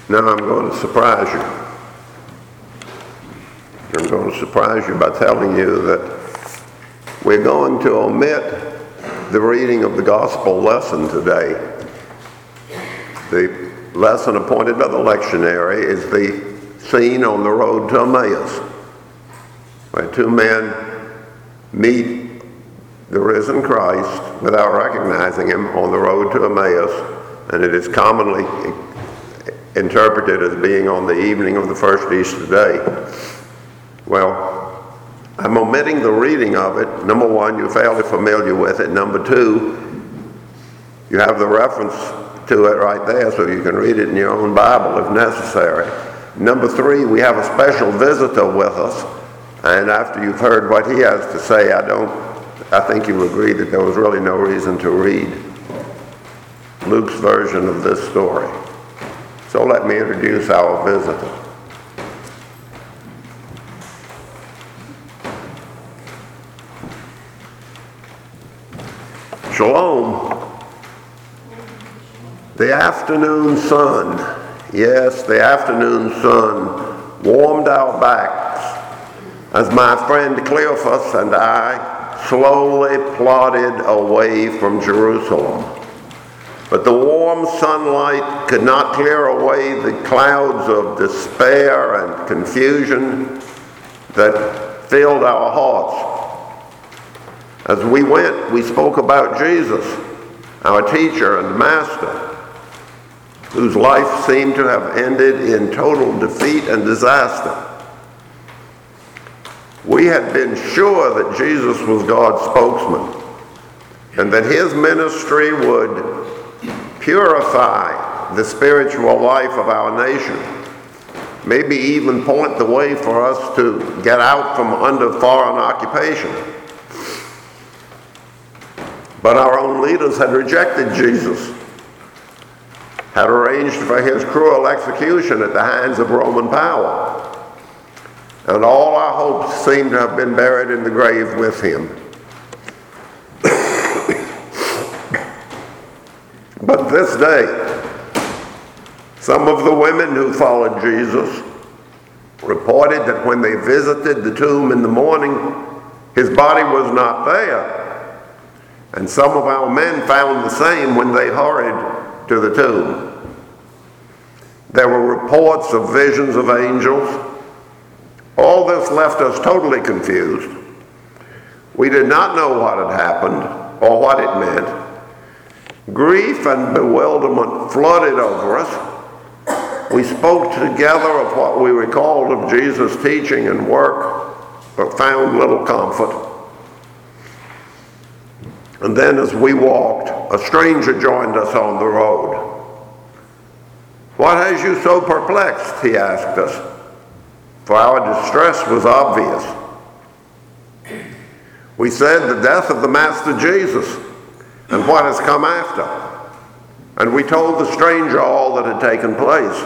Now I'm going to surprise you. I'm going to surprise you by telling you that we're going to omit the reading of the gospel lesson today. The lesson appointed by the lectionary is the scene on the road to Emmaus, where two men meet the risen Christ without recognizing him on the road to Emmaus, and it is commonly interpreted as being on the evening of the first Easter day. Well, I'm omitting the reading of it. Number one, you're fairly familiar with it. Number two, you have the reference to it right there, so you can read it in your own Bible if necessary. Number three, we have a special visitor with us, and after you've heard what he has to say, I think you'll agree that there was really no reason to read Luke's version of this story. So let me introduce our visitor. Shalom. The afternoon sun, yes, the afternoon sun warmed our backs as my friend Cleophas and I slowly plodded away from Jerusalem. But the warm sunlight could not clear away the clouds of despair and confusion that filled our hearts. As we went, we spoke about Jesus, our teacher and master, whose life seemed to have ended in total defeat and disaster. We had been sure that Jesus was God's spokesman and that his ministry would purify the spiritual life of our nation, maybe even point the way for us to get out from under foreign occupation. But our own leaders had rejected Jesus, had arranged for his cruel execution at the hands of Roman power, and all our hopes seemed to have been buried in the grave with him. But this day, some of the women who followed Jesus reported that when they visited the tomb in the morning, his body was not there. And some of our men found the same when they hurried to the tomb. There were reports of visions of angels. All this left us totally confused. We did not know what had happened or what it meant. Grief and bewilderment flooded over us. We spoke together of what we recalled of Jesus' teaching and work, but found little comfort. And then as we walked, a stranger joined us on the road. "What has you so perplexed?" he asked us, for our distress was obvious. We said, "The death of the Master Jesus, and what has come after." And we told the stranger all that had taken place.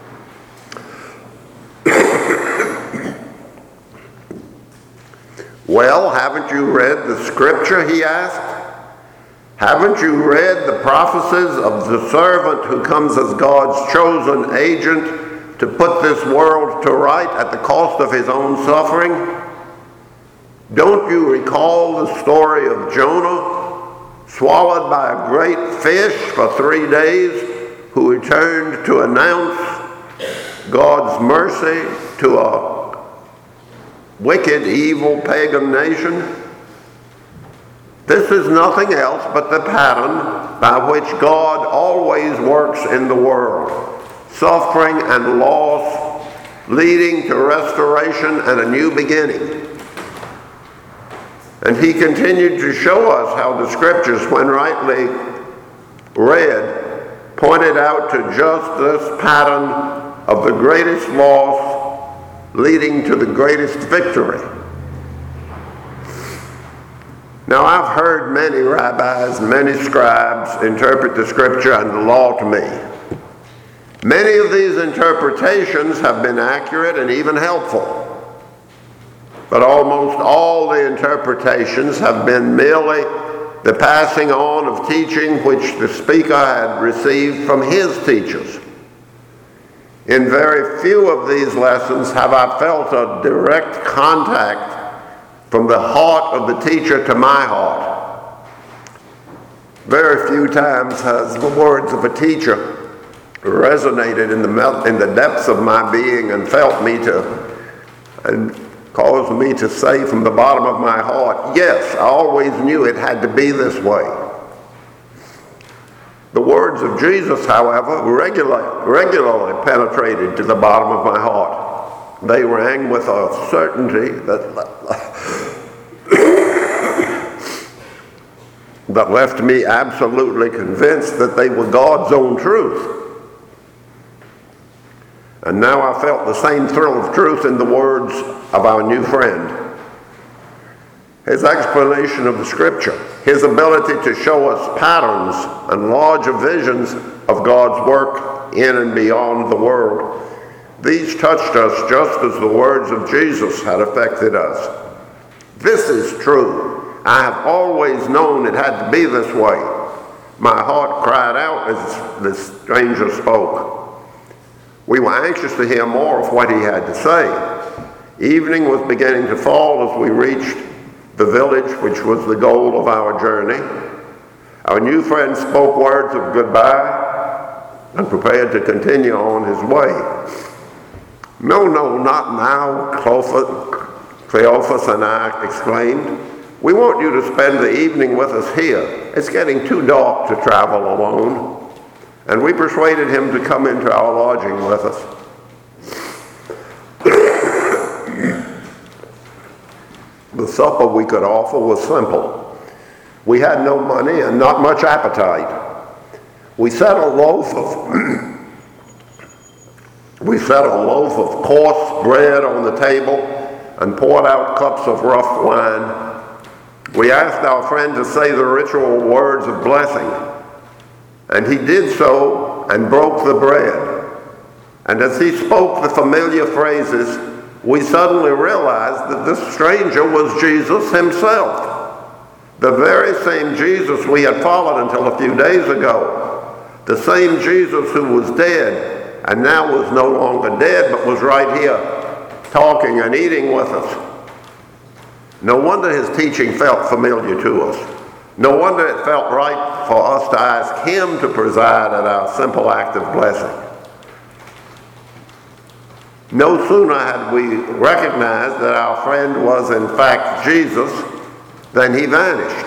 "Well, haven't you read the scripture?" he asked. "Haven't you read the prophecies of the servant who comes as God's chosen agent to put this world to right at the cost of his own suffering? Don't you recall the story of Jonah, swallowed by a great fish for 3 days, who returned to announce God's mercy to a wicked, evil, pagan nation? This is nothing else but the pattern by which God always works in the world, suffering and loss, leading to restoration and a new beginning." And he continued to show us how the scriptures, when rightly read, pointed out to just this pattern of the greatest loss leading to the greatest victory. Now, I've heard many rabbis, many scribes interpret the scripture and the law to me. Many of these interpretations have been accurate and even helpful. But almost all the interpretations have been merely the passing on of teaching which the speaker had received from his teachers. In very few of these lessons have I felt a direct contact from the heart of the teacher to my heart. Very few times has the words of a teacher resonated in the depths of my being and caused me to say from the bottom of my heart, yes, I always knew it had to be this way. The words of Jesus, however, regularly penetrated to the bottom of my heart. They rang with a certainty that left me absolutely convinced that they were God's own truth. And now I felt the same thrill of truth in the words of our new friend. His explanation of the Scripture, his ability to show us patterns and larger visions of God's work in and beyond the world, these touched us just as the words of Jesus had affected us. This is true. I have always known it had to be this way. My heart cried out as the stranger spoke. We were anxious to hear more of what he had to say. Evening was beginning to fall as we reached the village, which was the goal of our journey. Our new friend spoke words of goodbye and prepared to continue on his way. No, not now, Cleophas and I exclaimed. We want you to spend the evening with us here. It's getting too dark to travel alone. And we persuaded him to come into our lodging with us. The supper we could offer was simple. We had no money and not much appetite. We set a loaf of coarse bread on the table and poured out cups of rough wine. We asked our friend to say the ritual words of blessing. And he did so and broke the bread. And as he spoke the familiar phrases, we suddenly realized that this stranger was Jesus himself. The very same Jesus we had followed until a few days ago. The same Jesus who was dead and now was no longer dead but was right here talking and eating with us. No wonder his teaching felt familiar to us. No wonder it felt right for us to ask him to preside at our simple act of blessing. No sooner had we recognized that our friend was in fact Jesus than he vanished.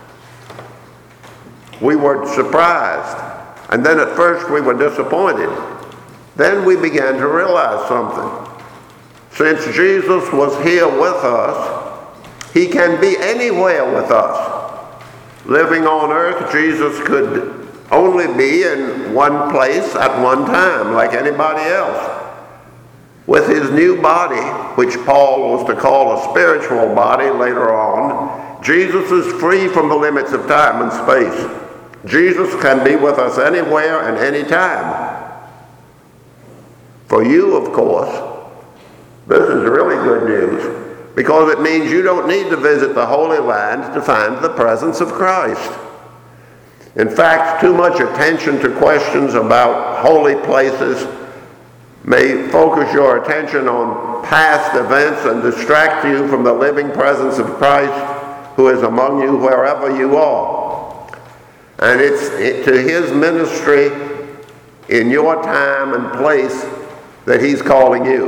We were surprised, and then at first we were disappointed. Then we began to realize something. Since Jesus was here with us, he can be anywhere with us. Living on earth, Jesus could only be in one place at one time, like anybody else. With his new body, which Paul was to call a spiritual body later on, Jesus is free from the limits of time and space. Jesus can be with us anywhere and any time. For you, of course, this is really good news, because it means you don't need to visit the Holy Land to find the presence of Christ. In fact, too much attention to questions about holy places may focus your attention on past events and distract you from the living presence of Christ who is among you wherever you are. And it's to his ministry in your time and place that he's calling you.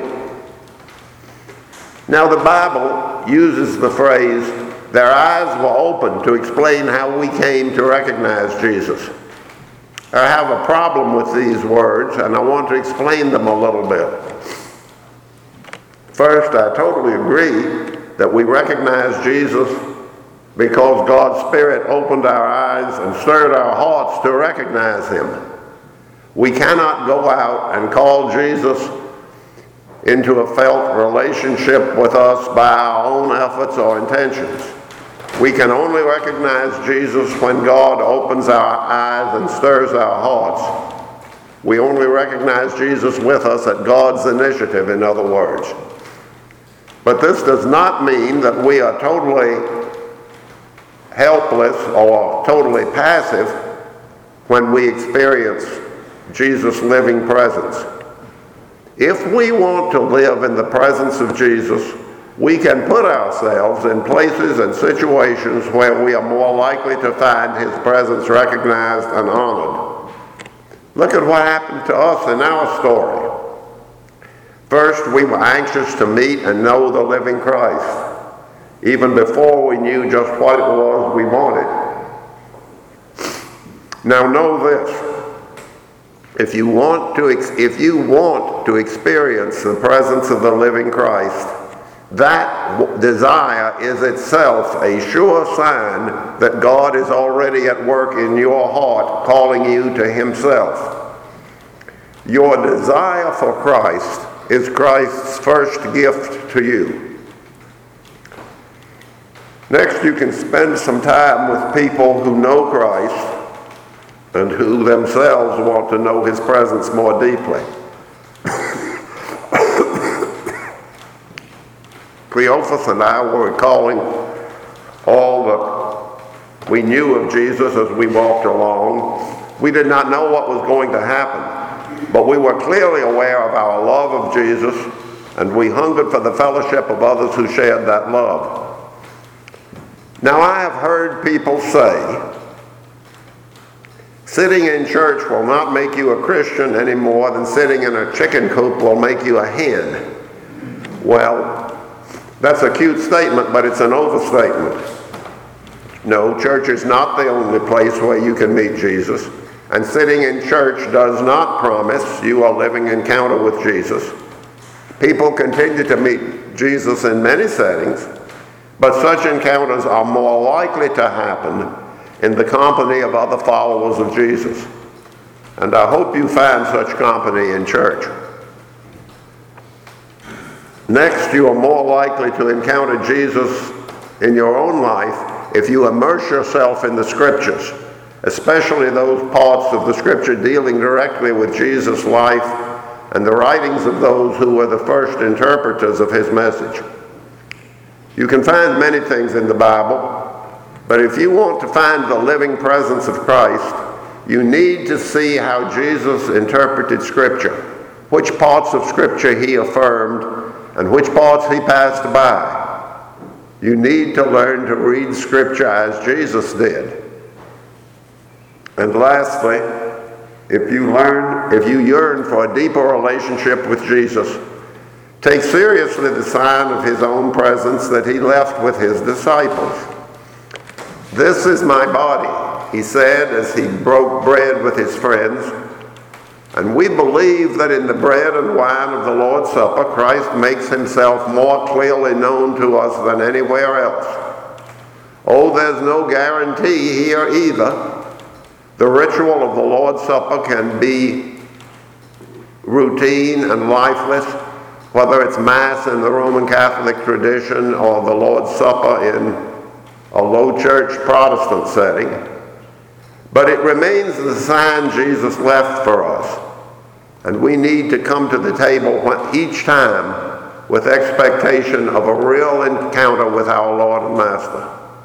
Now the Bible uses the phrase, their eyes were opened, to explain how we came to recognize Jesus. I have a problem with these words, and I want to explain them a little bit. First, I totally agree that we recognize Jesus because God's Spirit opened our eyes and stirred our hearts to recognize him. We cannot go out and call Jesus into a felt relationship with us by our own efforts or intentions. We can only recognize Jesus when God opens our eyes and stirs our hearts. We only recognize Jesus with us at God's initiative, in other words. But this does not mean that we are totally helpless or totally passive when we experience Jesus' living presence. If we want to live in the presence of Jesus, we can put ourselves in places and situations where we are more likely to find his presence recognized and honored. Look at what happened to us in our story. First, we were anxious to meet and know the living Christ, even before we knew just what it was we wanted. Now know this. If you want to experience the presence of the living Christ, that desire is itself a sure sign that God is already at work in your heart, calling you to himself. Your desire for Christ is Christ's first gift to you. Next, you can spend some time with people who know Christ and who themselves want to know his presence more deeply. Cleophas and I were recalling all that we knew of Jesus as we walked along. We did not know what was going to happen, but we were clearly aware of our love of Jesus, and we hungered for the fellowship of others who shared that love. Now, I have heard people say, sitting in church will not make you a Christian any more than sitting in a chicken coop will make you a hen. Well, that's a cute statement, but it's an overstatement. No, church is not the only place where you can meet Jesus, and sitting in church does not promise you a living encounter with Jesus. People continue to meet Jesus in many settings, but such encounters are more likely to happen in the company of other followers of Jesus. And I hope you find such company in church. Next, you are more likely to encounter Jesus in your own life if you immerse yourself in the Scriptures, especially those parts of the Scripture dealing directly with Jesus' life and the writings of those who were the first interpreters of his message. You can find many things in the Bible, but if you want to find the living presence of Christ, you need to see how Jesus interpreted Scripture, which parts of Scripture he affirmed, and which parts he passed by. You need to learn to read Scripture as Jesus did. And lastly, if you yearn for a deeper relationship with Jesus, take seriously the sign of his own presence that he left with his disciples. "This is my body," he said as he broke bread with his friends. And we believe that in the bread and wine of the Lord's Supper, Christ makes himself more clearly known to us than anywhere else. Oh, there's no guarantee here either. The ritual of the Lord's Supper can be routine and lifeless, whether it's Mass in the Roman Catholic tradition or the Lord's Supper in a low church Protestant setting. But it remains the sign Jesus left for us. And we need to come to the table each time with expectation of a real encounter with our Lord and Master.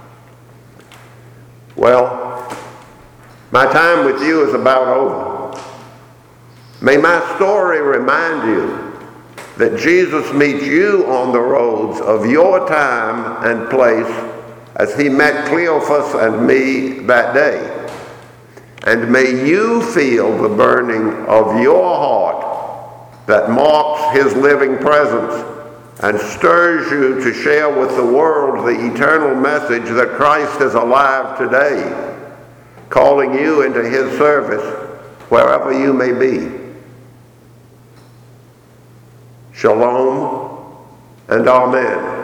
Well, my time with you is about over. May my story remind you that Jesus meets you on the roads of your time and place as he met Cleophas and me that day. And may you feel the burning of your heart that marks his living presence and stirs you to share with the world the eternal message that Christ is alive today, calling you into his service wherever you may be. Shalom and Amen.